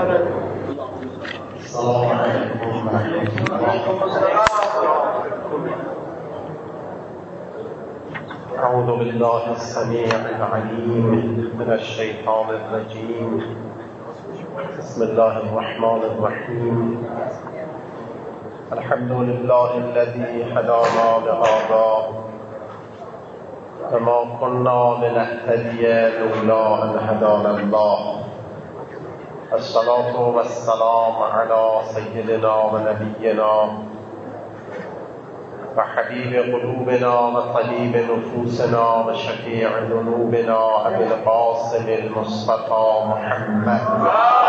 السلام عليكم ورحمة الله. أعوذ بالله السميع العليم من الشيطان الرجيم. بسم الله الرحمن الرحيم. الحمد لله الذي هدانا لهذا وما كنا لنهتدي لولا أن هدانا الله. الصلاة والسلام على سيدنا ونبينا وحبيب قلوبنا وطبيب نفوسنا وشفيع ذنوبنا أبي القاسم المصطفى محمد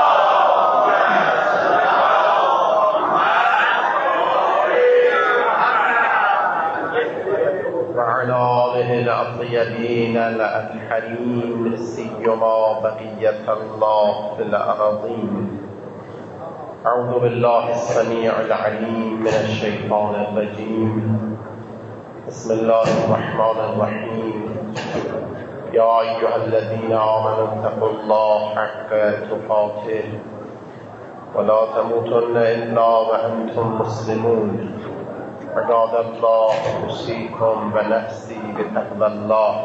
وعلى آله الأطيبين الأطهرين سيما بقية الله في الأراضين. أعوذ بالله السميع العليم من الشيطان الرجيم. بسم الله الرحمن الرحيم. يا أيها الذين آمنوا اتقوا الله حق تقاته ولا تموتن إلا وأنتم مسلمون. عباد الله اوصیکم و نفسی بتقوی الله.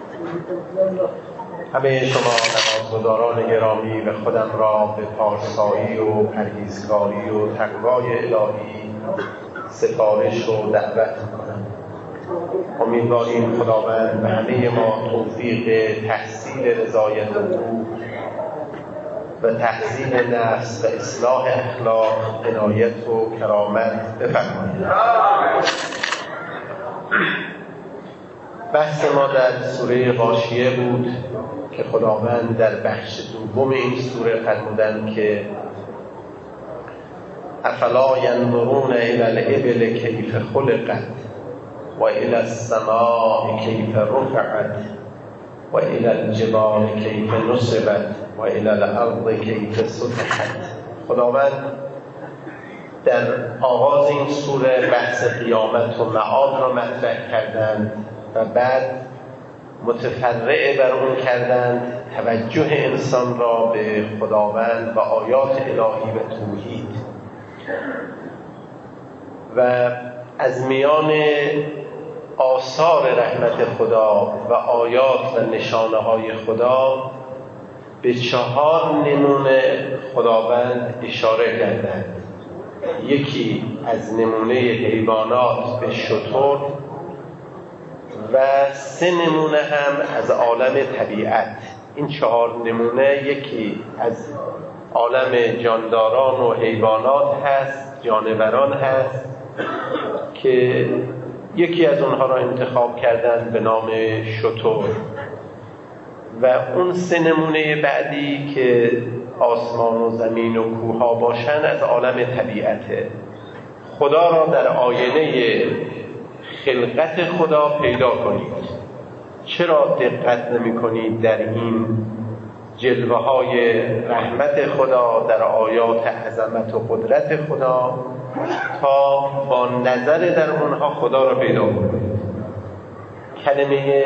همه شما نمازگزاران گرامی و خودم را به پارسایی و پرهیزکاری و تقوای الهی سفارش و دعوت می‌کنم. امیدواریم خداوند به همه ما توفیق تحصیل رضایت او و تحصیل نفس و اصلاح اخلاق عنایت و کرامت بفرماید. بحث ما در سوره غاشیه بود که خداوند در بخش دوم این سوره فرمودند که افلا ینظرون الی الابل کیف خلقت و الی السماء کیف رفعت و الی الجبال کیف نصبت و الی الارض کیف سطحت. خداوند در آغاز این سوره بحث قیامت و معاد را مطرح کردند و بعد متفرع بر اون کردند توجه انسان را به خداوند و آیات الهی و توحید و از میان آثار رحمت خدا و آیات و نشانه های خدا به 4 نمونه خداوند اشاره کردند. یکی از نمونه حیوانات به شتر و 3 نمونه هم از عالم طبیعت. این 4 نمونه یکی از عالم جانداران و حیوانات هست، جانوران هست که یکی از اونها را انتخاب کردن به نام شتر و اون 3 نمونه بعدی که آسمان و زمین و کوها باشن از عالم طبیعته. خدا را در آینه خلقت خدا پیدا کنید. چرا دقت نمی کنید در این جلوه های رحمت خدا، در آیات عظمت و قدرت خدا، تا با نظر در اونها خدا را پیدا کنید؟ کلمه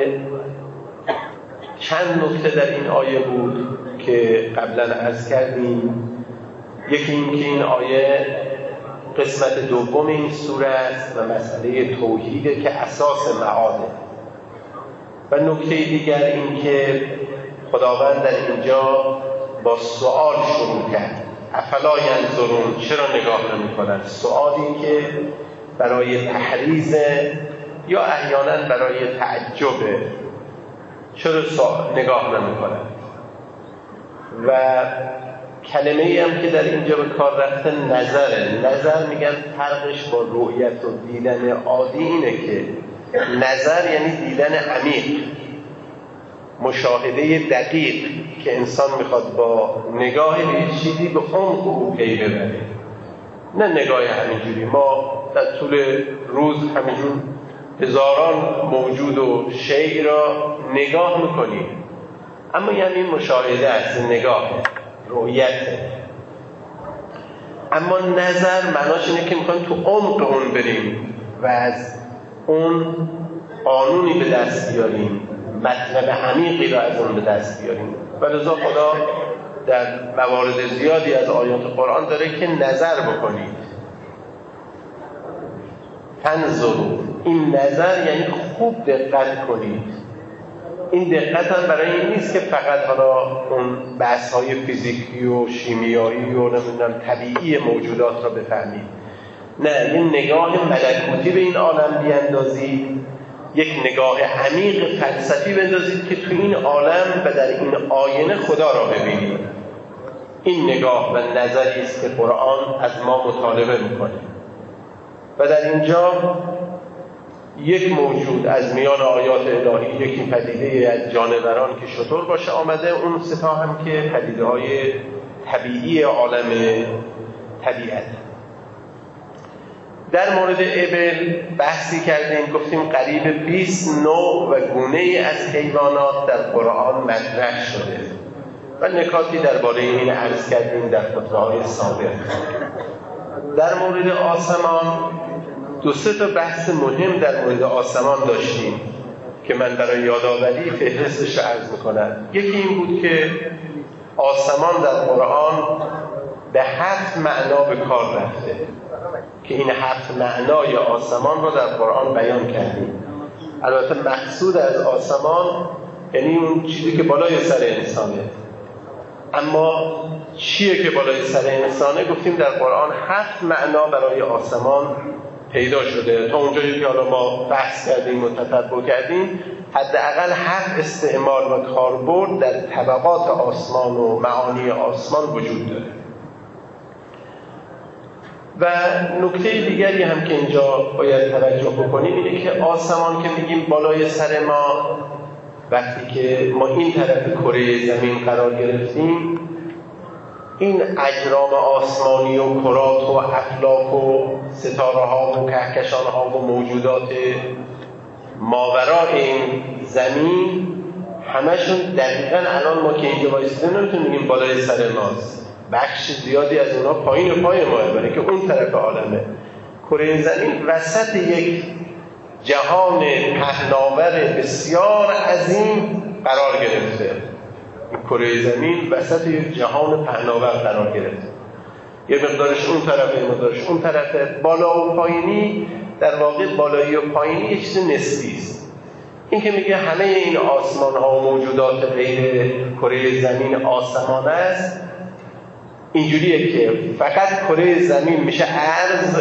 چند نکته در این آیه بود که قبلا عرض کردیم. یکی این که این آیه قسمت دوم این سوره است و مسئله توحیده که اساس معاده. و نکته دیگر این که خداوند در اینجا با سوال شروع کرد. افلا ینظرون، چرا نگاه نمی کنند؟ سوالی که برای تحریض یا احیانا برای تعجبه. چرا نگاه نمی کنند؟ و کلمه ای هم که در اینجا به کار رفته نظره. نظر میگن فرقش با رؤیت و دیدن عادی اینه که نظر یعنی دیدن عمیق، مشاهده دقیق که انسان میخواد با نگاه به چیزی به عمق او پی ببره، نه نگاه همینجوری. ما در طول روز همینجور هزاران موجود و شیء را نگاه میکنیم، اما یعنی مشاهده است، نگاه، رؤیت. اما نظر معناش اینه که میخوایم تو عمق اون بریم و از اون قانونی به دست بیاریم، مطلب عمیقی را از اون به دست بیاریم. و لذا خدا در موارد زیادی از آیات قرآن داره که نظر بکنید. تنظروا، این نظر یعنی خوب دقت کنید. این دقت هم برای این نیست که فقط حالا اون بحث‌های فیزیکی و شیمیایی و نمیدونم طبیعی موجودات را بفهمید. نه، یه نگاه ملکوتی به این عالم بیاندازید، یک نگاه عمیق فلسفی بندازید که تو این عالم و در این آینه خدا را ببینید. این نگاه و نظری است که قرآن از ما مطالبه میکنه و در اینجا یک موجود از میان آیات الهی، یکی پدیده از جانوران که شتر باشه آمده، اون ستا هم که پدیده های طبیعی عالم طبیعت. در مورد ابل بحثی کردیم، گفتیم قریب 20 نوع و گونه از حیوانات در قرآن مطرح شده و نکاتی درباره این عرض کردیم در خطبه‌های سابق. در مورد آسمان 2-3 تا بحث مهم در مورد آسمان داشتیم که من برای یادآوری فهرستش رو عرض میکنم. یکی این بود که آسمان در قرآن به 7 معنا به کار رفته که این 7 معنای آسمان رو در قرآن بیان کردیم. البته مقصود از آسمان یعنی اون چیزی که بالای سر انسانه، اما چیه که بالای سر انسانه؟ گفتیم در قرآن 7 معنا برای آسمان پیدا شده. تا اونجایی که حالا ما بحث کردیم و تتبع کردیم، حداقل 7 استعمال و کاربرد در طبقات آسمان و معانی آسمان وجود داره. و نکته دیگری هم که اینجا باید توجه بکنیم اینه که آسمان که میگیم بالای سر ما، وقتی که ما این طرف کره زمین قرار گرفتیم، این اجرام آسمانی و کرات و افلاک و ستاره ها و کهکشان ها و موجودات ماورای این زمین همشون دقیقاً الان ما که اینجا وایسیدیم نمیتونیم بگیم بالای سر ماست. بخش زیادی از اونها پایین پای ماه، برای که اون طرف عالمه. کره زمین وسط یک جهان پهناور بسیار عظیم قرار گرفته. کره زمین وسط یک جهان پهناور قرار گرفته. یه مقدارش اون طرفه، یه مقدارش اون طرفه. بالا و پایینی، در واقع بالایی و پایینی یک چیز نسبی است. این که میگه همه این آسمان ها و موجودات غیر کره زمین آسمان است، اینجوریه که فقط کره زمین میشه عرض،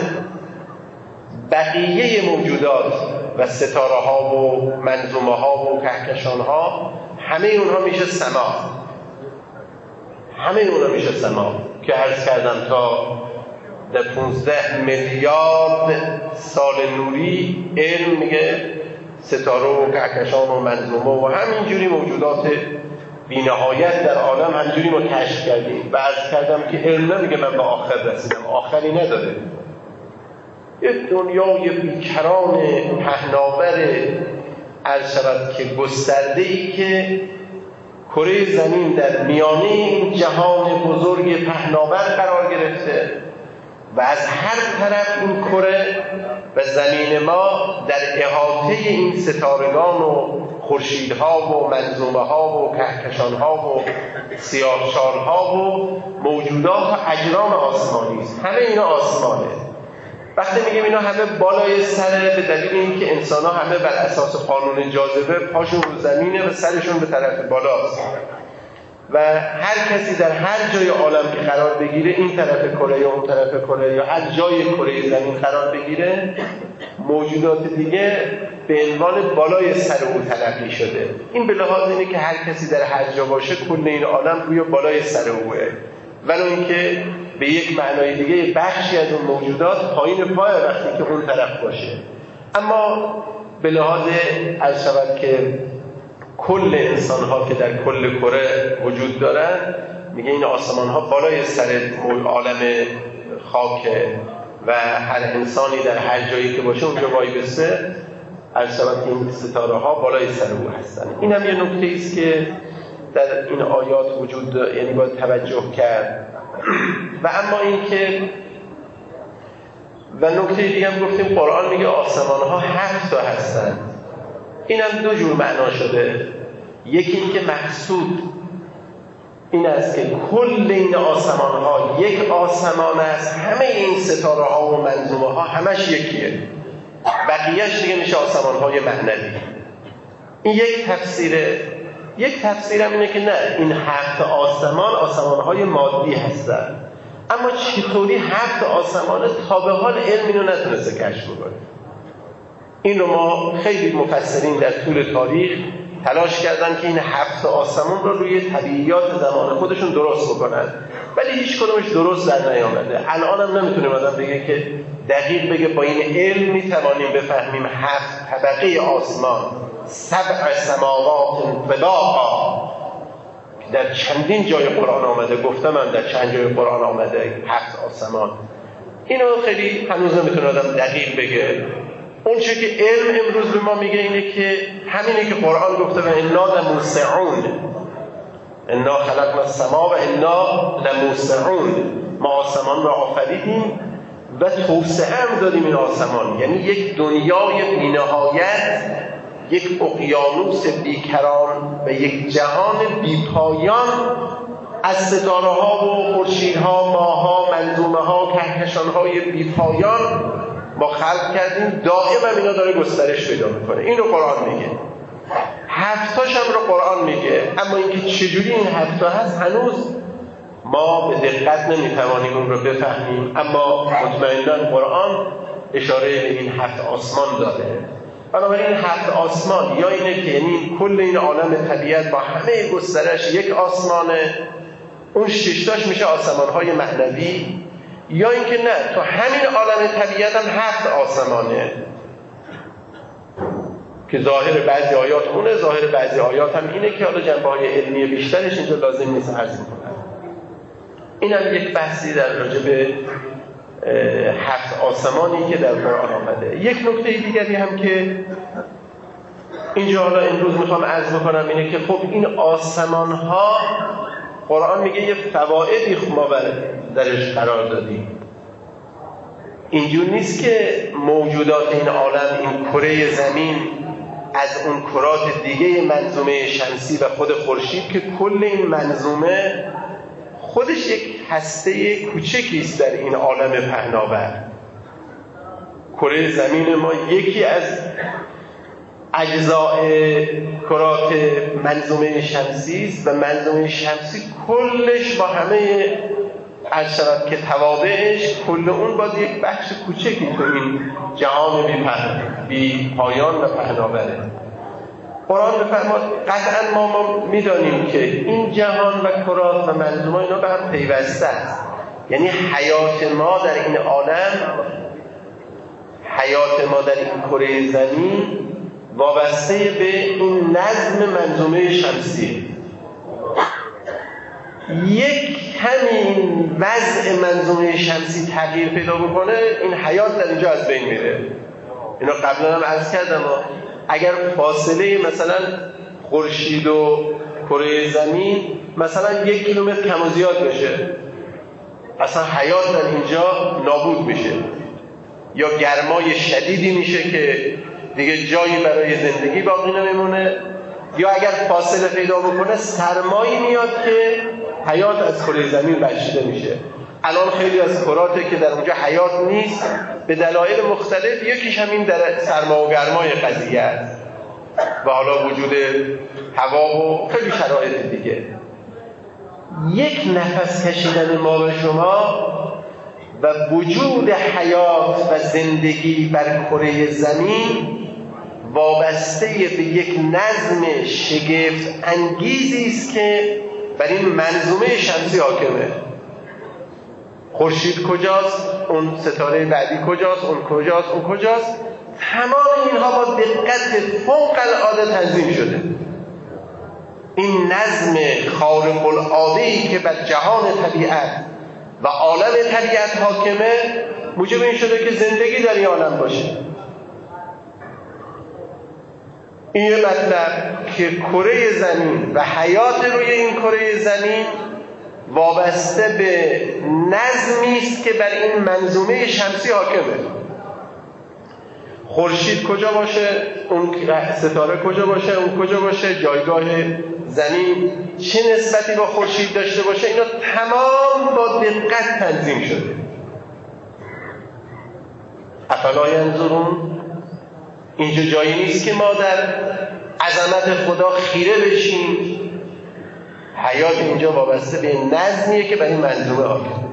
بقیه موجودات و ستاره ها و منظومه ها و کهکشان ها همه اونها میشه سما. همه اونها میشه سما که عرض کردم تا در 15 میلیارد سال نوری علم میگه ستاره و کهکشان و منظومه و همینجوری موجودات بی‌نهایت در عالم همینجوری ما کشف کردیم و عرض کردم که علم نمیگه من به آخر رسیدم، آخری نداره. یک دنیای بیکران پهناور عرض شود که گسترده‌ای که کره زمین در میانه این جهان بزرگ پهناور قرار گرفته و از هر طرف این کره و زمین ما در احاطه این ستارگان و خورشیدها و منظومه ها و کهکشان ها و سیاهچال ها و موجودات و اجرام آسمانی است. همه اینا آسمانه. وقتی میگیم اینا همه بالای سره، به دلیل اینکه انسان ها همه بر اساس قانون جاذبه پاشون رو زمینه و سرشون به طرف بالاست و هر کسی در هر جای عالم که قرار بگیره، این طرف کره یا اون طرف کره یا هر جای کره زمین قرار بگیره، موجودات دیگه به عنوان بالای سر او تلقی شده. این به لحاظ اینه که هر کسی در هر جا باشه کل این عالم روی بالای سر اوه، ولو اینکه به یک معنای دیگه بخشی از اون موجودات پایین پای وقتی که اون طرف باشه. اما به لحاظ از شود که کل انسان ها که در کل کره وجود دارن، میگه این آسمان ها بالای سر عالم خاکه و هر انسانی در هر جایی که باشه اونجا وای بسته، از شود که این ستاره ها بالای سر او هستن. این هم یه نکته ایست که در این آیات وجود داره، یعنی باید توجه کرد. و اما این که و نکته دیگه هم گفتیم قرآن میگه آسمان ها 7 تا هستن. این هم 2 جور معنا شده. یکی این که مقصود این است که کل این آسمان ها یک آسمان است، همه این ستاره ها و منظومه ها همش یکیه، بقیهش دیگه میشه آسمان های معنوی. این یک تفسیره. یک تفسیرم اینه که نه، این 7 آسمان های مادی هستن، اما چطوری 7 آسمان تا به حال علم اینو نتونسته کشف بکنه. این رو ما خیلی مفسرین در طول تاریخ تلاش کردن که این 7 آسمان رو روی طبیعیات زمان خودشون درست بکنن، ولی هیچ کدومش درست در نیامده. الان هم نمیتونیم آدم بگه که دقیق بگه با این علم میتوانیم بفهمیم 7 طبقه آسمان، 7 سماوات طباقا، در چندین جای قرآن آمده، گفتم من در چند جای قرآن آمده 7 آسمان. اینو خیلی هنوز نمیتونه آدم دقیق بگه. اون چه که علم امروز به ما میگه اینه که همینه که قرآن گفته و انا لموسعون، انا خلقنا السما و انا لموسعون، ما آسمان را آفریدیم و توسعه هم دادیم این آسمان. یعنی یک دنیای بی‌نهایت، یک اقیانوس بیکران و یک جهان بیپایان از ستاره ها و خورشیدها، ماها، منظومه ها، کهکشان‌های بیپایان ما خلق کردیم. دائما اینا داره گسترش پیدا میکنه. این رو قرآن میگه. 7تاش هم رو قرآن میگه، اما اینکه چجوری این 7تا هست هنوز ما به دقت نمیتوانیم اون رو بفهمیم، اما مطمئنا قرآن اشاره به این 7 آسمان داره. بنابراین این 7 آسمان یا اینه که یعنی کل این عالم طبیعت با همه گسترش یک آسمانه، اون 6تاش میشه آسمان‌های معنوی، یا اینکه نه، تو همین عالم طبیعت هم 7 آسمانه که ظاهر بعضی آیات اونه، ظاهر بعضی آیات هم اینه که حالا جنبه‌های علمی بیشترش اینجا لازم نیست عرض می‌کنم. این هم یک بحثی در راجع به 7 آسمانی که در قرآن آمده. یک نکته دیگری هم که اینجا حالا امروز میخوام عرض بکنم اینه که خب این آسمان‌ها قرآن میگه یه فوائدی ما درش قرار دادیم. اینجور نیست که موجودات این عالم، این کره زمین از اون کرات دیگه منظومه شمسی و خود خورشید که کل این منظومه خودش یک هسته کوچکی است در این عالم پهناور. کره زمین ما یکی از اجزاء کرات منظومه شمسی است و منظومه شمسی کلش با همه اشرف که توابعش، کل اون باز یک بخش کوچکی تو این جهان بی پایان و پهناوره. قرآن بفرماد قطعا ما میدانیم که این جهان و کرات و منظومه اینا به هم پیوسته است. یعنی حیات ما در این عالم، حیات ما در این کره زمین وابسته به این نظم منظومه شمسی. یک همین وضع منظومه شمسی تغییر پیدا بکنه، این حیات در اینجا از بین میره. اینا قبلا هم عرض کردم، اگر فاصله مثلا خورشید و کره زمین مثلا 1 کیلومتر کم و زیاد بشه، اصلا حیات در اینجا نابود میشه، یا گرمای شدیدی میشه که دیگه جایی برای زندگی باقی نمیمونه، یا اگر فاصله پیدا بکنه سرمایی میاد که حیات از کره زمین بشیده میشه. الان خیلی از کراته که در اونجا حیات نیست به دلایل مختلف، یکیش همین در سرما و گرمای قضیه است و حالا وجود هوا و خیلی شرایط دیگه. یک نفس کشیدن ما و شما و وجود حیات و زندگی بر کره زمین وابسته به یک نظم شگفت انگیزی است که بر این منظومه شمسی حاکمه. خورشید کجاست، اون ستاره بعدی کجاست، اون کجاست، اون کجاست، تمام اینها با دقت فوق العاده تنظیم شده. این نظم خارق العاده‌ای که بر جهان طبیعت و عالم طبیعت حاکمه موجب این شده که زندگی در این عالم باشه. این مطلب که کره زمین و حیات روی این کره زمین وابسته به نظمی است که بر این منظومه شمسی حاکمه. خورشید کجا باشه، اون ستاره کجا باشه، اون کجا باشه، جایگاه زمین چه نسبتی با خورشید داشته باشه، اینا تمام با دقت تنظیم شده. افلا ینظرون، اینجا جایی نیست که ما در عظمت خدا خیره بشیم. حیات اینجا وابسته به نظمیه که برای منظومه حاکم.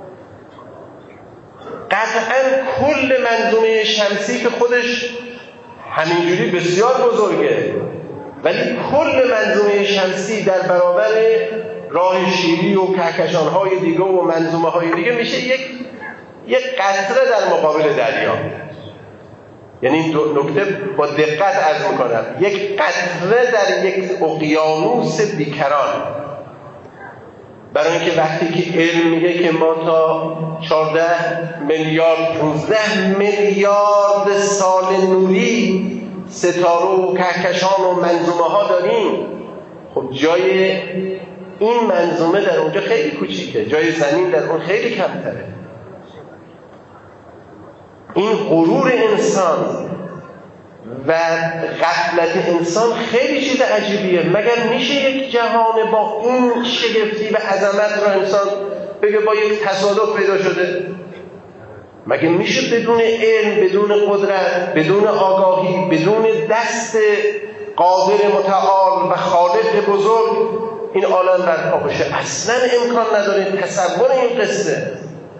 قطعا کل منظومه شمسی که خودش همینجوری بسیار بزرگه، ولی کل منظومه شمسی در برابر راه شیری و کهکشان‌های دیگه و منظومه‌های دیگه میشه یک قطره در مقابل دریا. یعنی این نکته با دقت عرض میکنم، یک قطره در یک اقیانوس بیکران. برای اینکه وقتی که علم میگه که ما تا 14 میلیارد 15 میلیارد سال نوری ستاره و کهکشان و منظومه ها داریم، خب جای این منظومه در اونجا خیلی کوچیکه، جای زمین در اون خیلی کمتره. این غرور انسان و غفلت انسان خیلی چیز عجیبیه. مگر میشه یک جهان با این شگفتی و عظمت رو انسان بگه با یک تصادف پیدا شده؟ مگه میشه بدون علم، بدون قدرت، بدون آگاهی، بدون دست قادر متعال و خالق بزرگ این عالم برپا بشه؟ اصلا امکان نداره تصور این قصه.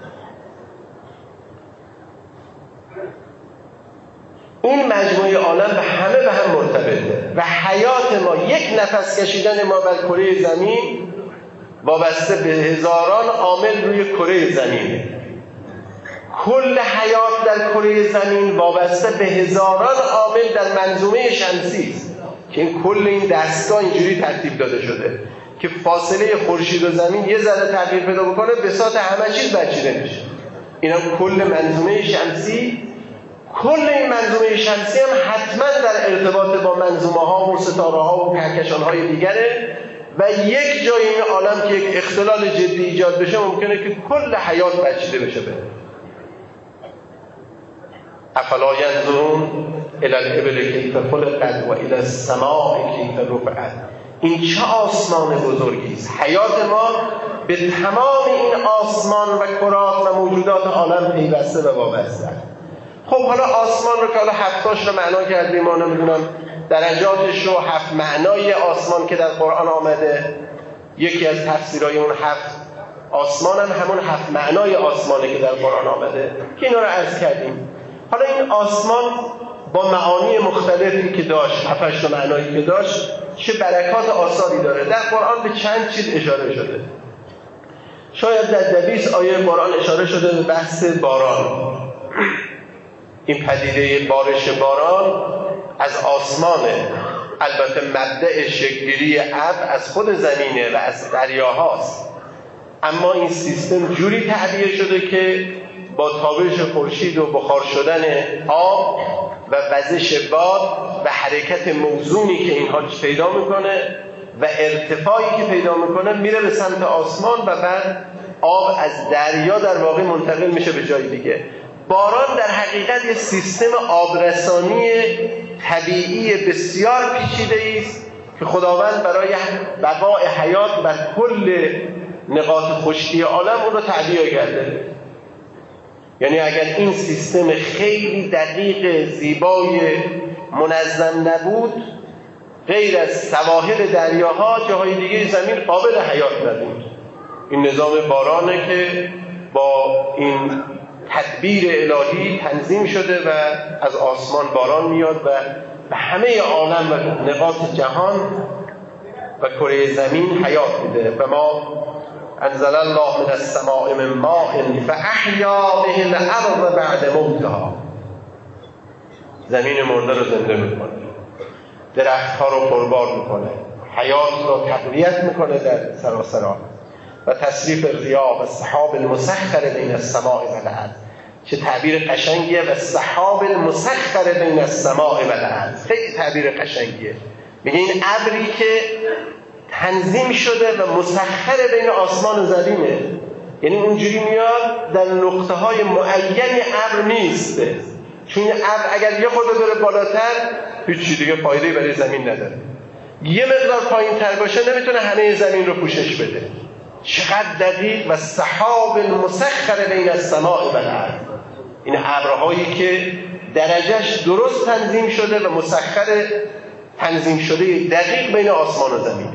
این مجموعه عالم به همه به هم مرتبطه و حیات ما، یک نفس کشیدن ما بر کره زمین وابسته به هزاران عامل روی کره زمینه. کل حیات در کره زمین وابسته به هزاران عامل در منظومه شمسی است که این کل این دستگاه اینجوری ترتیب داده شده که فاصله خورشید و زمین یه ذره تغییر پیدا بکنه بساط همه چیز برچیده میشه. اینا کل منظومه شمسی. کل این منظومه شمسی هم حتما در ارتباط با منظومه ها و ستاره ها و کهکشان های دیگره و یک جای این عالم که یک اختلال جدی ایجاد بشه ممکنه که کل حیات برچیده بشه. افلا ینظرون الی الابل کیف خلقت و الی السماء کیف رفعت. این چه آسمان بزرگی است. حیات ما به تمام این آسمان و کرات و موجودات عالم پیوسته و وابسته است. خب حالا آسمان رو که حالا هفتاش رو معنا کردیم، ما نمیدونم درجاتش رو، 7 معنای آسمان که در قرآن آمده، یکی از تفسیرهای اون 7 آسمان هم همون 7 معنای آسمانه که در قرآن آمده که اینا رو عرض کردیم. حالا این آسمان با معانی مختلفی که داشت، 7 معنایی که داشت، چه برکات آثاری داره. در قرآن به چند چیز اشاره شده. شاید در 20 آیه قرآن اشاره شده به بحث باران. این پدیده بارش باران از آسمانه. البته مبدأ شکل‌گیری ابر از خود زمینه و از دریاهاست، اما این سیستم جوری تعبیه شده که با تابش خورشید و بخار شدن آب و وزش باد و حرکت موزونی که اینها پیدا میکنه و ارتفاعی که پیدا میکنه میره به سمت آسمان و بعد آب از دریا در واقع منتقل میشه به جای دیگه. باران در حقیقت یک سیستم آبرسانی طبیعی بسیار پیچیده است که خداوند برای بقای حیات بر کل نقاط خشکی عالم اون رو تعبیه کرده. یعنی اگر این سیستم خیلی دقیق، زیبای، منظم نبود، غیر از سواحل دریاها جاهای دیگه زمین قابل حیات نبود. این نظام بارانه که با این تدبیر الهی تنظیم شده و از آسمان باران میاد و به همه عالم و نقاط جهان و کره زمین حیات میده. و ما انزل الله من السماء من ماء فاحیا به الارض بعد موتها. زمین مرده رو زنده میکنه، درختها رو پربار میکنه، حیات رو تقویت میکنه در سراسر عالم. و تصریف الرياح و السحاب المسخر بین السماء و الارض. چه تعبیر قشنگیه. و السحاب المسخر بین السماء و الارض، خیلی تعبیر قشنگیه. میگه این ابری که تنظیم شده و مسخر بین آسمان و زمینه، یعنی اونجوری میاد در نقطه های معینی ابر نیست، چون ابر اگر یه خورده بره بالاتر هیچ چیز دیگه فایده‌ای برای زمین نداره. یه مقدار پایین تر باشه نمیتونه همه زمین رو پوشش بده. چقدر دقیق. و سحاب المسخر بین السماء و الارض، این ابرهایی که درجهش درست تنظیم شده و مسخر تنظیم شده دقیق بین آسمان و زمین.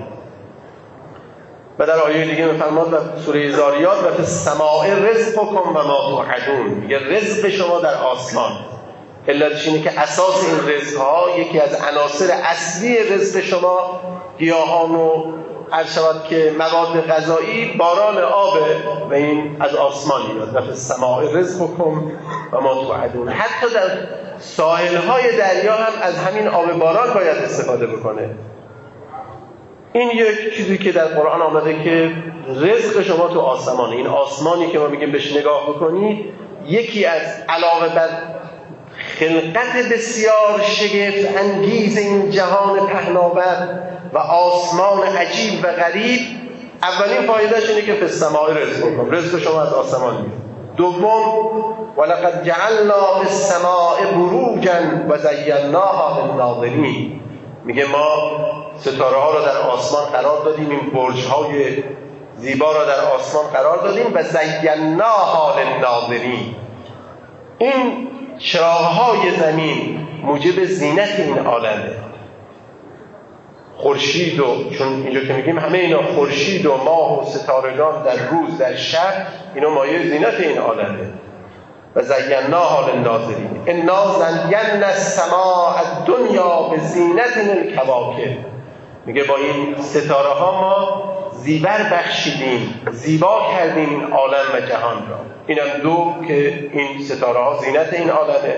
و در آیه دیگه میفرماد و سوره زاریات و فی السماء رزقکم و ما توعدون، میگه رزق شما در آسمان. علتش اینه که اساس این رزق‌ها، یکی از عناصر اصلی رزق شما گیاهان و عرض شود که مواد غذایی، باران آب و این از آسمان میاد. و فی السماء رزقکم و ما توعدون. حتی در ساحل‌های دریا هم از همین آب باران باید استفاده بکنه. این یک چیزی که در قرآن آمده که رزق شما تو آسمانه. این آسمانی که ما میگیم بهش نگاه بکنید، یکی از علاوه بر خلقت بسیار شگفت انگیز این جهان پهناور و آسمان عجیب و غریب، اولین فایدهش اینه که فی السماء رزقکم، رزق شما از آسمان میاد. دوم ولقد جعلنا فی السماء بروجا و زیناها للناظرین، میگه ما ستاره ها رو در آسمان قرار دادیم، این برج های زیبا رو در آسمان قرار دادیم و زیناها للناظرین. این چراغ های زمین موجب زینت این عالمه. خورشید و چون اینجا که میگیم همه اینا خورشید و ماه و ستارگان در روز در شب، اینا مایه زینت این عالمه. و زیناها للناظرین انا زینا السماء الدنیا بزینت الکواکب، میگه با این ستاره ها ما زیور بخشیدیم، زیبا کردیم این عالم و جهان را. اینم دو که این ستاره ها زینت این عالمه.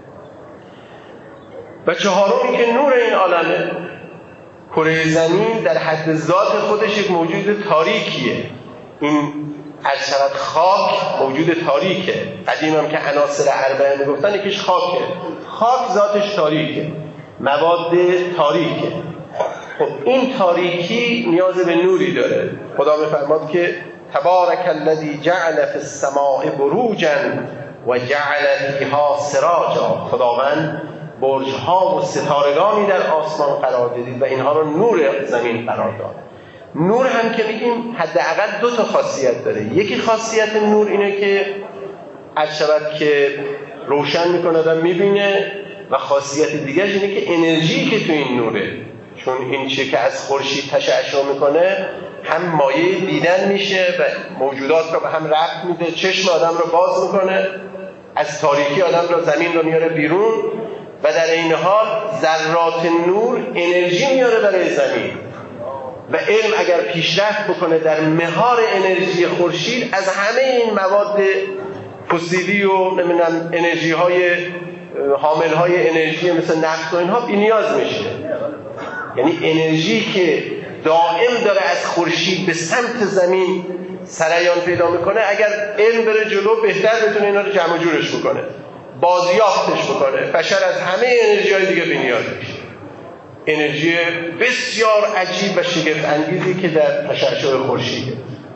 و چهارمی که نور این عالمه. کره زمین در حد ذات خودش یک موجود تاریکیه. این از شود خاک موجود تاریکه. قدیم هم که عناصر اربعه میگفتن یکیش خاکه. خاک ذاتش تاریکه، مواد تاریکه. خب این تاریکی نیاز به نوری داره. خدا میفرماد که تبارک الذی جعل فی السماء بروجا و جعل فیها سراجا، خداوند برج‌ها و ستارگانی در آسمان قرار دادید و اینها رو نور زمین قرار داد. نور هم که میگیم حداقل دو تا خاصیت داره. یکی خاصیت نور اینه که عرض شود که روشن میکنه، آدم میبینه، و خاصیت دیگرش اینه که انرژی که تو این نوره، چون این چیه که از خورشید تشعشع میکنه هم مایه دیدن میشه و موجودات رو به هم ربط میده، چشم آدم رو باز میکنه، از تاریکی آدم رو زمین رو میاره بیرون، و در این حال ذرات نور انرژی میاره برای زمین. و علم اگر پیشرفت بکنه در مهار انرژی خورشید، از همه این مواد فسیلی و نمیدونم انرژی های حامل های انرژی مثل نفت و اینها بی‌نیاز میشه. یعنی انرژی که دائم داره از خورشید به سمت زمین سریان پیدا میکنه، اگر علم بره جلو بهتر بتونه اینا رو جمع جورش بکنه، بازیافتش بکنه. بشر از همه انرژی های دیگه بی‌نیاز میشه. انرژی بسیار عجیب و شگفت انگیزی که در تشعشع خورشیده.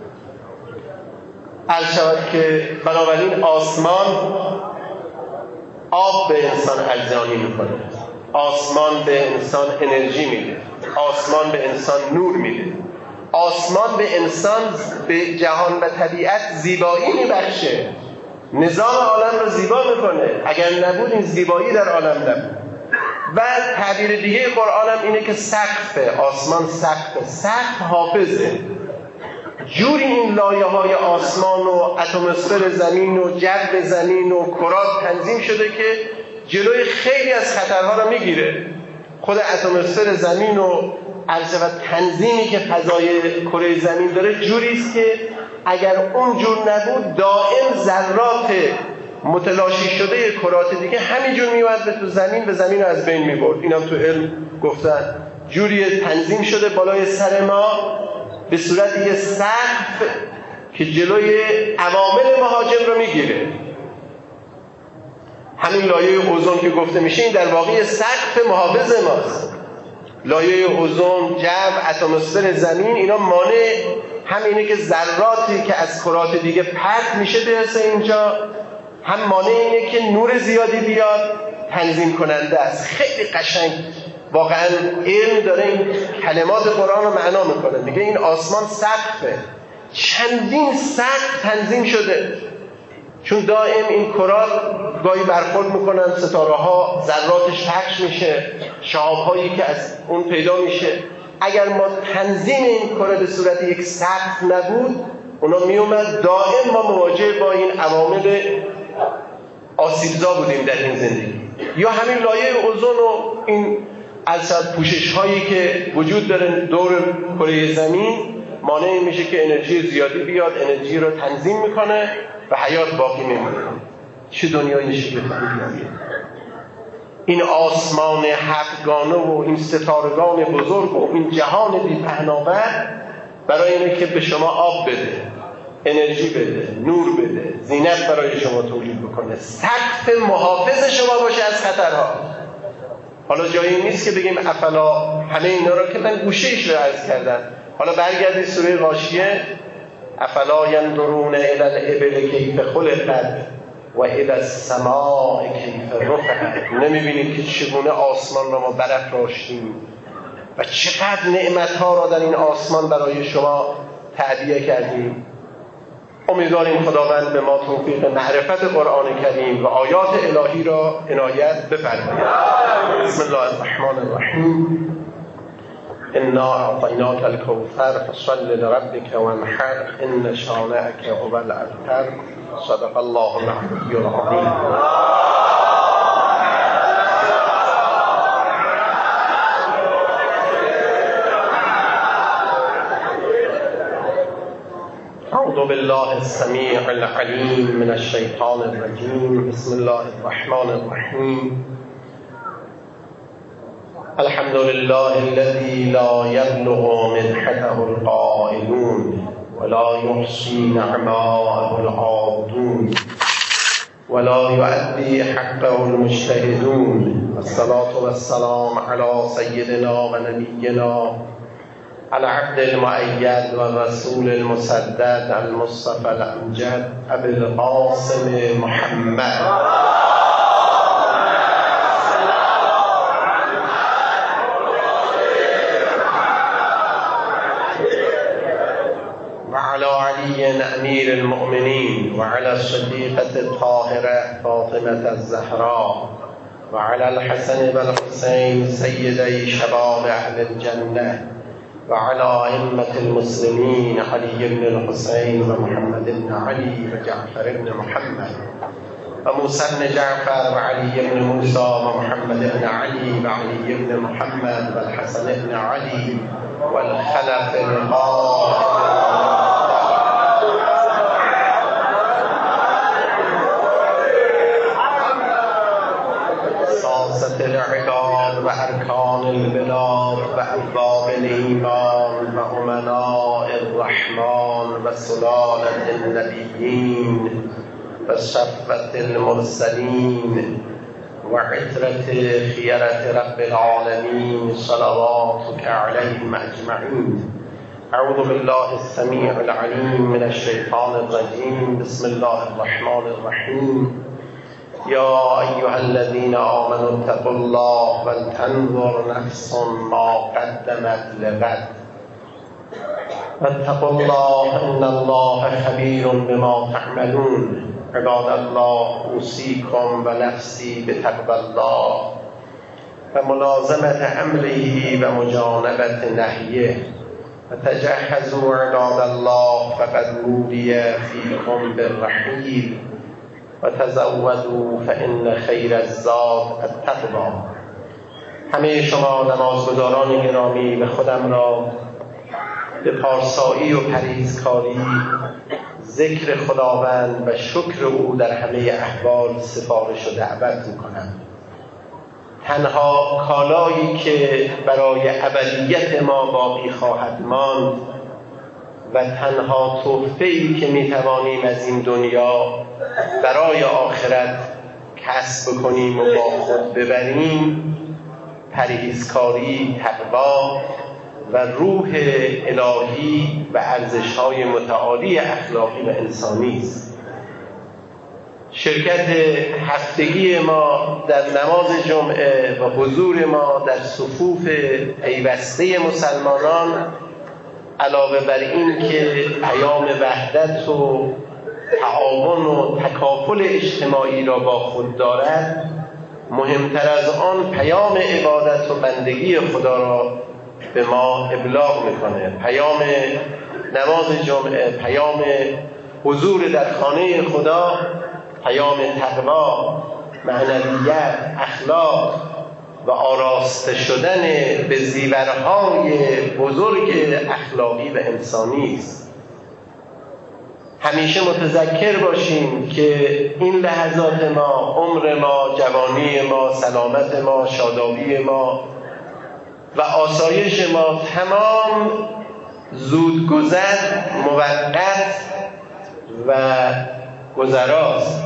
عرض شود که بنابراین آسمان آب به انسان ارزانی میکنه، آسمان به انسان انرژی میده، آسمان به انسان نور میده، آسمان به انسان، به جهان و طبیعت زیبایی میبخشه، نظام عالم رو زیبا میکنه. اگر نبود این زیبایی در عالم نبود. و تعبیر دیگه قرآن هم اینه که سقف آسمان، سقف حافظه. جوری این لایه های آسمان و اتمسفر زمین و جو زمین و کرات تنظیم شده که جلوی خیلی از خطرها رو میگیره. خود اتمسفر زمین و عرض و تنظیمی که فضای کره زمین داره جوریست که اگر اون جور نبود دائم ذرات متلاشی شده کرات دیگه همینجور میومد به تو زمین، به زمین رو از بین میبرد. اینم تو علم گفتن جوری تنظیم شده بالای سر ما به صورت یه سقف که جلوی عوامل مهاجم رو میگیره. همین لایه اوزون که گفته میشه این در واقع سقف محافظ ماست. لایه اوزون، جو، اتمسفر زمین، اینا مانع همینه که ذراتی که از کرات دیگه پرت میشه برسه اینجا، هم مانع اینه که نور زیادی بیاد، تنظیم کننده است. خیلی قشنگ واقعا علم داره این کلمات قرآن رو معنا میکنه. میگه این آسمان سقفه، چندین سقف تنظیم شده، چون دائم این کرات گاهی برخورد میکنن، ستاره ها ذراتش پخش میشه، شهاب هایی که از اون پیدا میشه. اگر ما تنظیم این کره به صورت یک سقف نبود، اونا میومد، دائم ما مواجه با این عوامل آسیبزا بودیم در این زندگی. یا همین لایه اوزون و این از پوشش هایی که وجود داره دور کره زمین مانع میشه که انرژی زیادی بیاد، انرژی رو تنظیم میکنه و حیات باقی میمونه. چه دنیای شگفت‌انگیزی! این آسمان هفتگانه و این ستارگان بزرگ و این جهان بی پهناور برای اینه که به شما آب بده، انرژی بده، نور بده، زینت برای شما تولید بکنه، سقف محافظ شما باشه از خطرها. حالا جایی نیست که بگیم افلا، همه اینا رو که من گوشه‌ایش رو عرض کردم. حالا برگردید سوره غاشیه، افلا ينظرون الى الابل کیف خلقت و الى السماء کیف رفعت. نمیبینید که چگونه آسمان را ما برافراشتیم و چقدر نعمتها را در این آسمان برای شما تعبیه کردیم. امیدواریم خداوند به ما توفیق معرفت قرآن کریم و آیات الهی را عنایت بفرماید. بسم الله الرحمن الرحیم. انا اعطیناک الکوثر فصل لربک وانحر ان شانئک هو الابتر. صدق الله العلی العظیم. اعوذ بالله السمیع العلیم من الشیطان الرجیم. بسم الله الرحمن الرحیم. الحمد لله الذي لا يبلغ مدحته القائلون ولا يحصي نعماءه العابدون ولا يؤدي حقه المجتهدون. والصلاة والسلام على سيدنا ونبينا العبد المؤيد والرسول المسدد المصطفى الأمجد أبي القاسم محمد وعلى علي أمير المؤمنين وعلى الصديقة الطاهرة فاطمة الزهراء وعلى الحسن والحسين سيدي شباب أهل الجنة وعلى أئمة المسلمين علي بن الحسين ومحمد بن علي وجعفر بن محمد وموسى بن جعفر وعلي بن موسى ومحمد بن علي وعلي بن محمد والحسن بن علي والخلف القائم ساسة العباد وأركان البلاد وأبواب الإيمان وأمناء الرحمن وسلالة النبيين وشفة المرسلين وعترة خيرة رب العالمين صلواتك عليهم أجمعين. أعوذ بالله السميع العليم من الشيطان الرجيم. بسم الله الرحمن الرحيم. يا أيها الذين آمنوا اتقوا الله ولتنظر نفس ما قدمت لغد واتقوا الله إن الله خبير بما تعملون. عباد الله أوصيكم ونفسي بتقوى الله وملازمة أمره ومجانبة نهيه وتجهزوا عباد الله فقد نودي فيكم بالرحيل وتزودوا فإن خير الزاد التقوى. همه شما نمازگزاران گرامی و خودم را به پارسایی و پرهیزکاری، ذکر خداوند و شکر او در همه احوال سفارش و دعوت می‌کنم. تنها کالایی که برای ابدیت ما باقی خواهد ماند و تنها تحفه‌ای که می‌توانیم از این دنیا برای آخرت کسب کنیم و با خود ببریم، پرهیزکاری، تقوا و روح الهی و ارزش‌های متعالی اخلاقی و انسانی است. شرکت هفتگی ما در نماز جمعه و حضور ما در صفوف پیوسته مسلمانان علاوه بر این که پیام وحدت و تعاون و تکافل اجتماعی را با خود دارد، مهمتر از آن پیام عبادت و بندگی خدا را به ما ابلاغ میکنه. پیام نماز جمعه، پیام حضور در خانه خدا، پیام تقوا، معنویت، اخلاق و آراسته شدن به زیورهای بزرگ اخلاقی و انسانی است. همیشه متذکر باشیم که این لحظات ما، عمر ما، جوانی ما، سلامت ما، شادابی ما و آسایش ما تمام زودگذر، موقت و گذراست.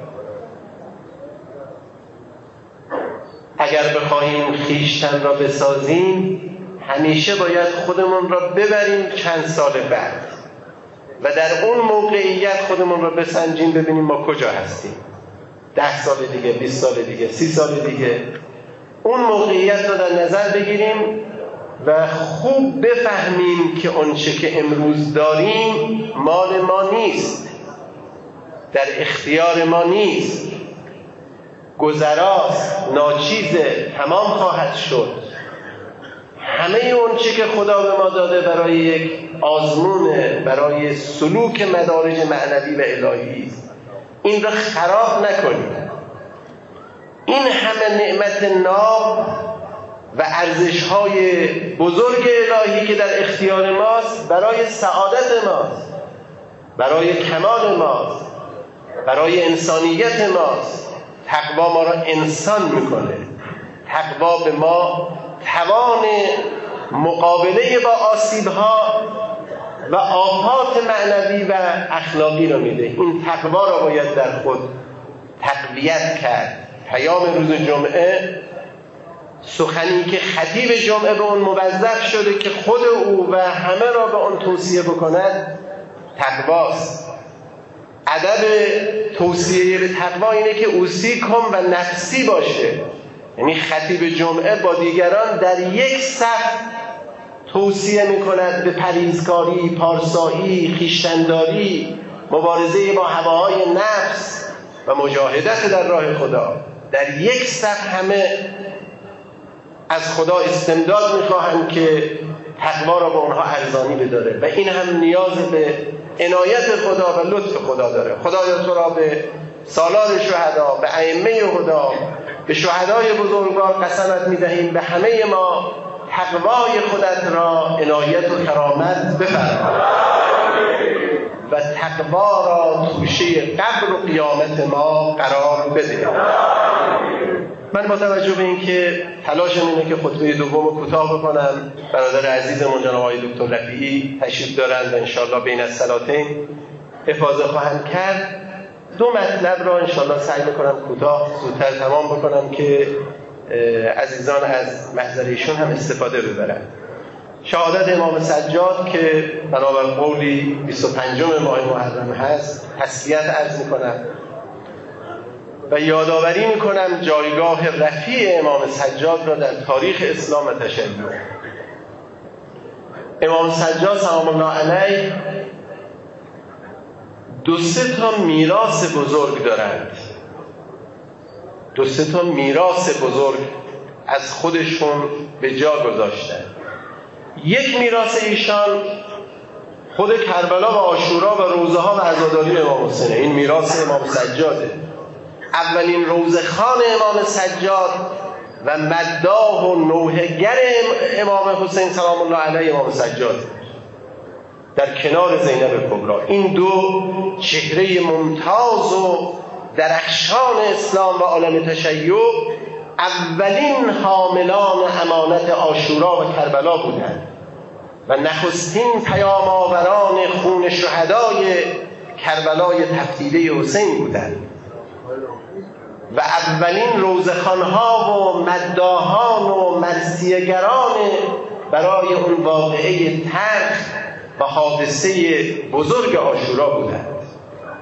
اگر بخواهیم خویشتن را بسازیم، همیشه باید خودمون را ببریم چند سال بعد و در اون موقعیت خودمون را بسنجیم، ببینیم ما کجا هستیم 10 سال دیگه، 20 سال دیگه، 30 سال دیگه. اون موقعیت را در نظر بگیریم و خوب بفهمیم که اونچه که امروز داریم مال ما نیست، در اختیار ما نیست، گذراست، ناچیزه، تمام خواهد شد. همه اون چی که خدا به ما داده برای یک آزمونه، برای سلوک مدارج معنوی و الهی است. این را خراب نکنیم. این همه نعمت ناب و ارزش‌های بزرگ الهی که در اختیار ماست، برای سعادت ماست، برای کمال ماست، برای انسانیت ماست. تقوا ما را انسان میکنه. تقوا به ما توان مقابله با آسیب‌ها و آفات معنوی و اخلاقی را میده. این تقوا را باید در خود تقویت کرد. پیام روز جمعه، سخنی که خطیب جمعه به اون موظف شده که خود او و همه را به اون توصیه بکند، تقواست. ادب توصیه به تقوا اینه که اوصیکم و نفسی باشه. یعنی خطیب جمعه با دیگران در یک صف توصیه میکند به پرهیزکاری، پارسایی، خویشتن‌داری، مبارزه با هواهای نفس و مجاهدت در راه خدا. در یک صف همه از خدا استمداد میخواهند که تقوا را به اونها ارزانی بداره و این هم نیاز به عنایت خدا و لطف خدا داره. خدایا تو را به سالار شهدا، به ائمه هدا، به شهدای بزرگوار قسمت میدهیم به همه ما تقوای خودت را عنایت و کرامت بفرما و تقوا را توشه قبر و قیامت ما قرار بده. من با توجه به این که تلاشم اینه که خطبه دوم رو کوتاه بکنم، برادر عزیزمون جناب آقای دکتر رفیعی تشریف دارند و انشاءالله بین الصلاتین افاضه خواهند کرد. 2 مطلب را انشاءالله سعی میکنم کوتاه زودتر تمام بکنم که عزیزان از محضر ایشون هم استفاده ببرند. شهادت امام سجاد که بنابر قولی 25 ماه محرم هست، تسلیت عرض میکنم و یادآوری میکنم جایگاه رفیع امام سجاد را در تاریخ اسلام و تشیع. امام سجاد سلام الله علیه 2-3 تا میراث بزرگ دارند. 2-3 تا میراث بزرگ از خودشون به جا گذاشتن. یک میراث ایشان خود کربلا و عاشورا و روزه ها و عزاداری امام حسینه. این میراث امام سجاده. اولین روزخوان امام سجاد و مداح و نوحه‌گر امام حسین سلام الله علیه امام سجاد در کنار زینب کبری. این 2 چهره ممتاز و درخشان اسلام و عالم تشیع اولین حاملان امانت عاشورا و کربلا بودند و نخستین پیام آوران خون شهدای کربلای تفدیده حسین بودند و اولین روزخوان‌ها و مداحان و مرثیه‌گران برای اون واقعه تلخ و حادثه بزرگ عاشورا بودند.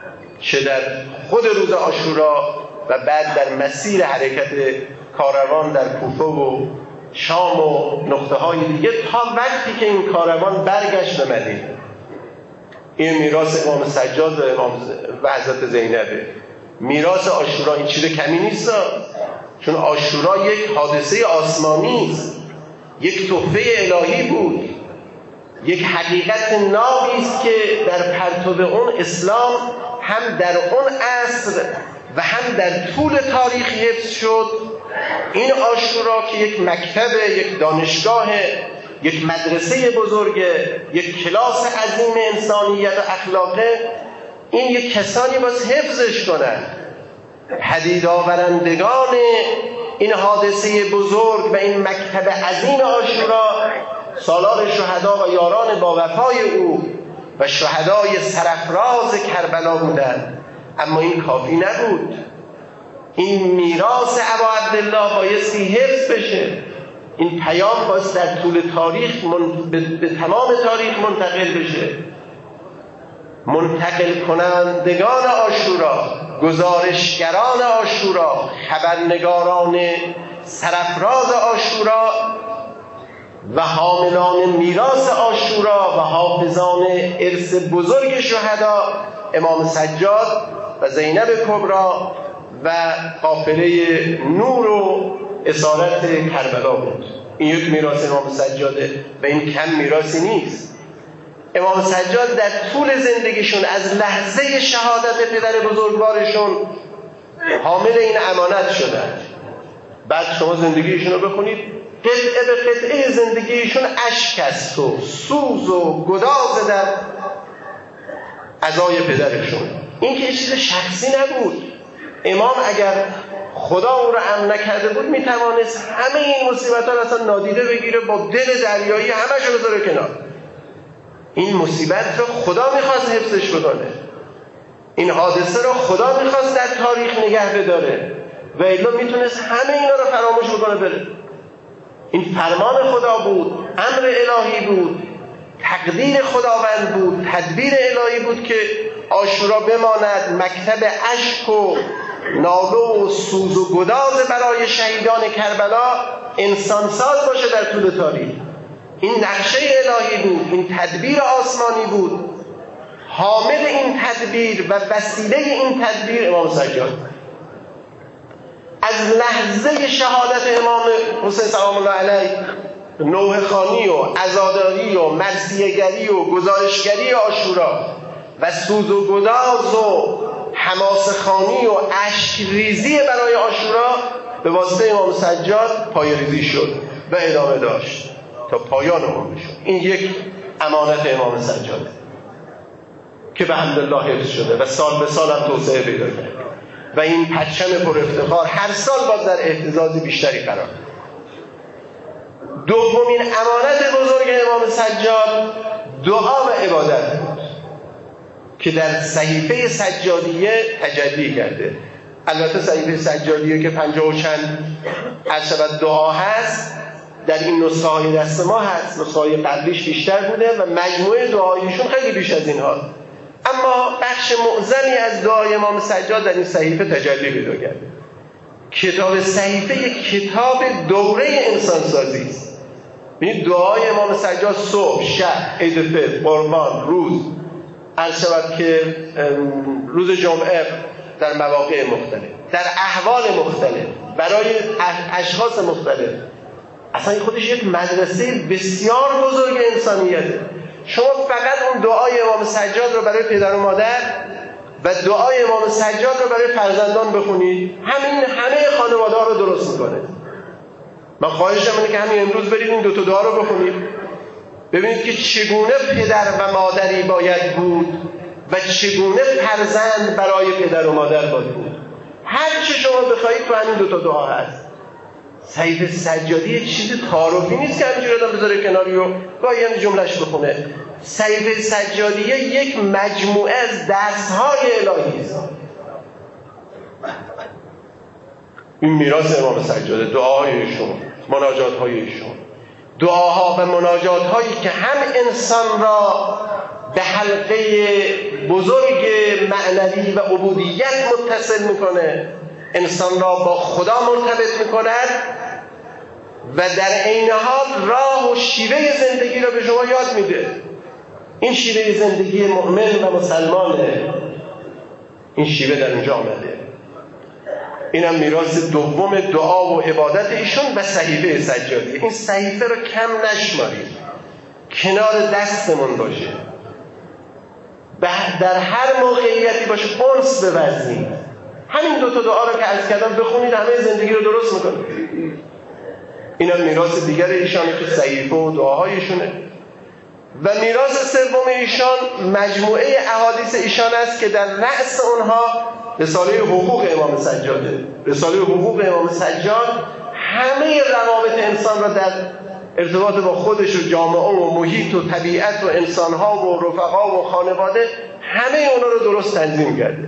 چه در خود روز عاشورا و بعد در مسیر حرکت کاروان در کوفه و شام و نقطه های دیگه تا وقتی که این کاروان برگشت به مدینه. این میراث امام سجاد و حضرت زینبه. میراث عاشورا این چیز کمی نیست، چون عاشورا یک حادثه آسمانی است، یک تحفه الهی بود، یک حقیقت نابی است که در پرتو اون اسلام هم در اون عصر و هم در طول تاریخ حفظ شد. این عاشورا که یک مکتب، یک دانشگاه، یک مدرسه بزرگ، یک کلاس عظیم انسانیت و اخلاقه، این یک کسانی باز حفظش کنند. پدید آورندگان این حادثه بزرگ و این مکتب عظیم عاشورا سالار شهدا و یاران با وفای او و شهدای سرافراز کربلا بودند. اما این کافی نبود. این میراث ابا عبدالله بایستی حفظ بشه. این پیام باید در طول تاریخ به تمام تاریخ منتقل بشه. منتقل کنندگان عاشورا، گزارشگران عاشورا، خبرنگاران سرافراز عاشورا و حاملان میراث عاشورا و حافظان ارث بزرگ شهدا امام سجاد و زینب کبرا و قافله نور و اسارت کربلا بود. این یک میراث امام سجاده و این کم میراثی نیست. امام سجاد در طول زندگیشون از لحظه شهادت پدر بزرگوارشون حامل این امانت شدند. بعد شما زندگیشون رو بخونید، قطعه به قطعه زندگیشون اشک است و سوز و گداز در عزای پدرشون. این که چیز شخصی نبود. امام اگر خدا او را امن نکرده بود میتوانست همه این مصیبت ها اصلا نادیده بگیره، با دل دریایی همش رو بذاره کنار. این مصیبت رو خدا میخواست حفظش بکنه. این حادثه رو خدا میخواست در تاریخ نگه بداره و الا میتونست همه اینا رو فراموش بکنه بره. این فرمان خدا بود، امر الهی بود، تقدیر خداوند بود، تدبیر الهی بود که عاشورا بماند مکتب اشک و ناله و سوز و گداز برای شهیدان کربلا، انسانساز باشه در طول تاریخ. این نقشه الهی بود، این تدبیر آسمانی بود. حامل این تدبیر و وسیله این تدبیر امام سجاد. از لحظه شهادت امام حسین سلام الله علیه، نوحه خوانی و عزاداری و مرثیه‌گری و گزارشگری عاشورا و سوز و گداز و حماسه خوانی و اشک ریزی برای عاشورا به واسطه امام سجاد پای ریزی شد و ادامه داشت تا پایان عمرش. این یک امانت امام سجاده که به حمدالله حفظ شده و سال به سال هم توسعه پیدا کرد و این پرچم پر افتخار هر سال باز در اهتزاز بیشتری قرار. دومین امانت بزرگ امام سجاد دعا و عبادت بود که در صحیفه سجادیه تجلی کرده. البته صحیفه سجادیه که 50 و چند عشرت دعا هست، در این نسخه های دست ما هست، نسخه های قبلیش بیشتر بوده و مجموعه دعایشون خیلی بیش از این هست. اما بخش معظمی از دعای امام سجاد در این صحیفه تجلی پیدا کرده. کتاب صحیفه یک کتاب دوره انسانسازی است. ببینید دعای امام سجاد صبح، شب، عید فطر، قربان، روز، عرض شود که روز جمعه، در مواقع مختلف، در احوال مختلف، برای اشخاص مختلف، اصلا خودش یک مدرسه بسیار بزرگ انسانیته. شما فقط اون دعای امام سجاد رو برای پدر و مادر و دعای امام سجاد رو برای فرزندان بخونید، همه خانواده ها رو درست میکنه. من خواهشم اینه که همین امروز برید این دوتا دعا رو بخونید، ببینید که چگونه پدر و مادری باید بود و چگونه فرزند برای پدر و مادر باید بود. هر چه شما بخواید تو همین دوتا دعا هست. صحیفه سجادی چیز تعارفی نیست که همینجوری آدم بذاره کناری و گاهی هم جمله‌اش بخونه. صحیفه سجادیه یک مجموعه از درس‌های الهی است. این میراث امام سجاده، دعاهای ایشون، مناجات‌های ایشون، دعاها و مناجات‌هایی که هم انسان را به حلقه بزرگ معنوی و عبودیت متصل میکنه، انسان را با خدا مرتبط میکند و در عین حال راه و شیوه زندگی را به شما یاد میده. این شیوه زندگی مؤمن و مسلمانه، این شیوه در اونجا آمده. این هم میراث دوم دعا و عبادت ایشون و صحیفه سجادی. این صحیفه رو کم نشمارید، کنار دستمون باشه، در هر موقعیتی باشه انس بورزید. همین دو تا دعا رو که عرض کردم بخونید همه زندگی رو درست میکنه. این هم میراث دیگر ایشانه که صحیفه و دعاهایشونه. و میراث سوم ایشان مجموعه احادیث ایشان است که در رأس اونها رساله حقوق امام سجاده. رساله حقوق امام سجاد همه روابط انسان را در ارتباط با خودش و جامعه و محیط و طبیعت و انسانها و رفقا و خانواده همه اونا رو درست تنظیم کرده.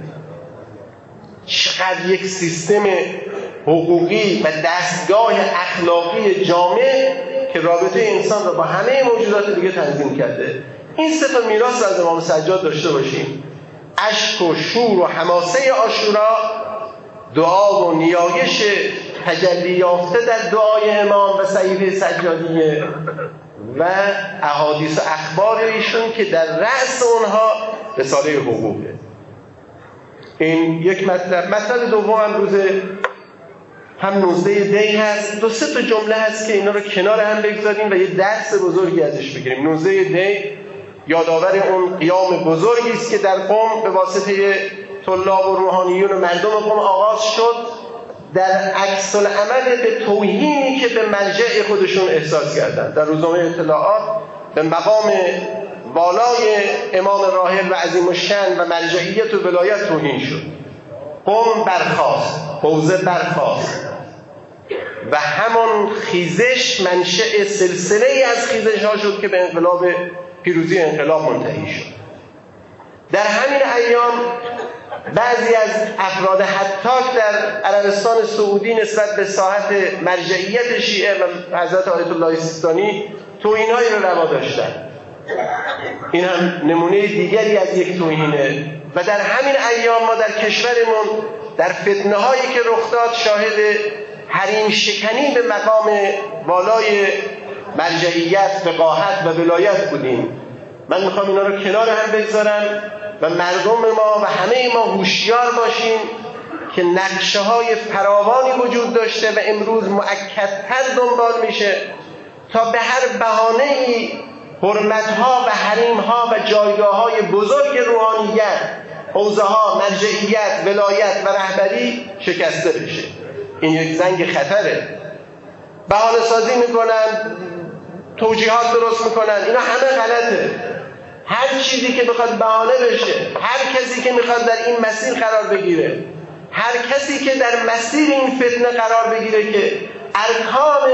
چقدر یک سیستم حقوقی و دستگاه اخلاقی جامع که رابطه انسان را با همه موجودات دیگه تنظیم کرده. این سه تا میراث از امام سجاد داشته باشیم: اشک و شور و حماسه عاشورا، دعا و نیایش تجلی یافته در دعای امام و صحیفه سجادیه و احادیث و اخبار ایشون که در رأس اونها رساله حقوقه. این یک مطلب دوم امروز هم 19 دی هست. دو سه تا جمله هست که اینا رو کنار هم بگذاریم و یه درس بزرگی ازش بگیریم. 19 دی یادآور اون قیام بزرگی است که در قم به واسطه طلاب و روحانیون و مردم قم آغاز شد، در عکس العمل به توهینی که به مرجع خودشون احساس کردن. در روزنامه اطلاعات به مقام بالای امام راحل و عظیم الشأن و مرجعیت و ولایت توهین شد. قم برخاست، حوزه برخاست و همان خیزش منشأ سلسله ای از خیزش ها شد که به انقلاب پیروزی انقلاب منتهی شد. در همین ایام بعضی از افراد حتاک در عربستان سعودی نسبت به ساحت مرجعیت شیعه و حضرت آیت الله سیستانی توهین‌هایی رو روا داشتن. این هم نمونه دیگری از یک توهینه. و در همین ایام ما در کشورمون در فتنه‌هایی که رخ داد شاهد حریم شکنی به مقام والای مرجعیت، فقاهت و ولایت بودیم. من میخوام اینا رو کنار هم بگذارم و مردم ما و همه ما هوشیار باشیم که نقشه‌های فراوانی وجود داشته و امروز مؤکدتر دنبال میشه تا به هر بهانه‌ای حرمت‌ها و حریم‌ها و جایگاه‌های بزرگ روحانیت، حوزه‌ها، مرجعیت، ولایت و رهبری شکسته بشه. این یک زنگ خطره. بهانه سازی میکنن، توجیهات درست میکنن، اینا همه غلطه. هر چیزی که بخواد بهانه بشه، هر کسی که میخواد در این مسیر قرار بگیره، هر کسی که در مسیر این فتنه قرار بگیره که ارکان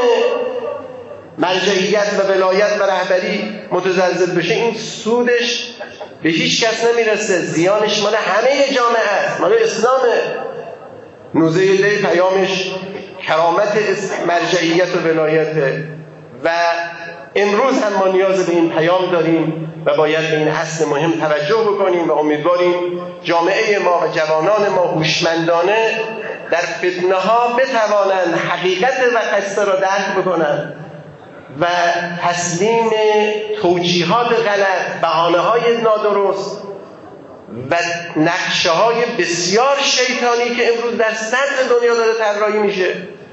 مرجعیت و ولایت و رهبری متزلزل بشه، این سودش به هیچ کس نمیرسه، زیانش مال همه جامعه است، مال اسلامه. 19 دی پیامش کرامت مرجعیت و ولایته و امروز هم ما نیاز به این پیام داریم و باید به این اصل مهم توجه بکنیم و امیدواریم جامعه ما و جوانان ما هوشمندانه در فتنه ها بتوانند حقیقت و قصه را درک بکنند و تسلیم توجیهات غلط، بهانه‌های نادرست و نقشه‌های بسیار شیطانی که امروز در سطح دنیا داره طراحی میشه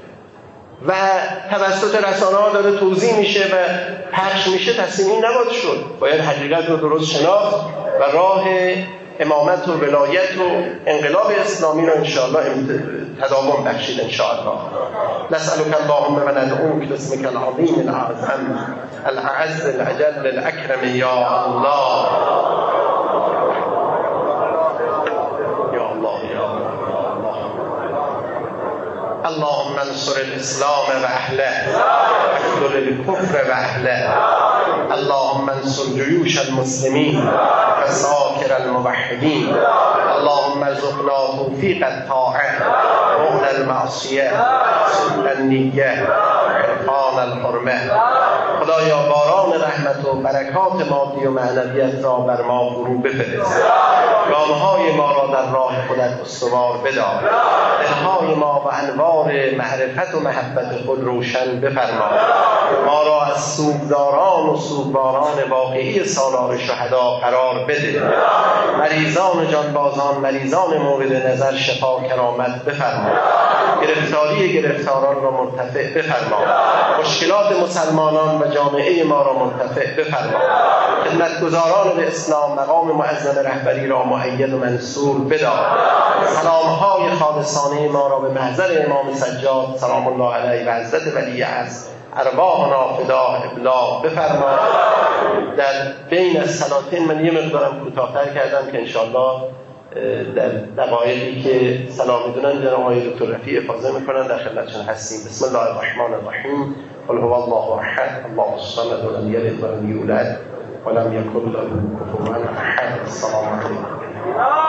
و توسط رسانه‌ها داره توزیع میشه و پخش میشه، تسلیم این نباید شد. باید حقیقت رو درست شناخت و راه امامت و ولایت و انقلاب اسلامی رو انشاءالله تداوم بخشید انشاءالله. نسألك اللهم و ندعوك باسمك العظیم الأعظم الأعز الأجل الأكرم یا الله. اللهم انصر الاسلام و اهله واخذل الكفر و اهله. اللهم انصر جيوش المسلمين و ساکر الموحدين. اللهم ارزقنا توفیق الطاعه، بعد المعصیه، صدق النیه، عرفان الحرمه. خدایا باران رحمت و برکات مادی و معنویت را بر ما فرو بفرست. گامهای ما را در راه خودت استوار بدار، دلهای ما و انوار معرفت و محبت خود روشن بفرما، ما را از سوگداران و سوگواران واقعی سالار شهدا قرار بده، مریضان جانبازان، مریضان مورد نظر شفا کرامت بفرما، گرفتاران را مرتفع بفرما، مشکلات مسلمانان و جامعه ما را مرتفع بفرما، خدمتگزاران به اسلام مقام معظم رهبری را مؤید و منصور بدار، سلامهای خالصانه ما را به محضر امام سجاد سلام الله علیه و حضرت ولی عصر ارواحنا فداه ابلاغ بفرما. در بین السلاطین من یه مقدارم کوتاه‌تر کردم که انشاءالله در دقایقی که سلام میدونن جناب آقای دکتر رفیع افاضه میکنن در خدمتشون هستیم. بسم الله الرحمن الرحیم. قل هو الله احد الله الصمد لم یلد ولم یولد ولم یکن له کفوا احد. السلام علیکم.